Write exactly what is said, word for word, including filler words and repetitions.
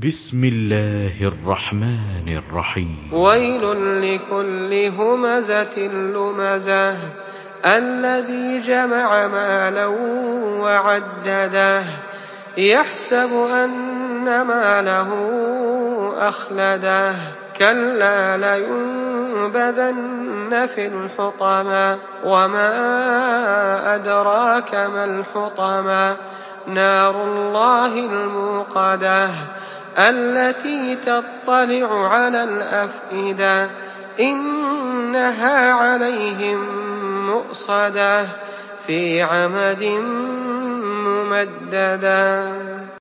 بسم الله الرحمن الرحيم ويل لكل همزة لمزة الذي جمع مالا وعدده يحسب أن ماله أخلده كلا لينبذن في الحطمة وما أدراك ما الحطمة نار الله الموقدة التي تطلع على الأفئدة إنها عليهم مؤصدة في عمد ممددة.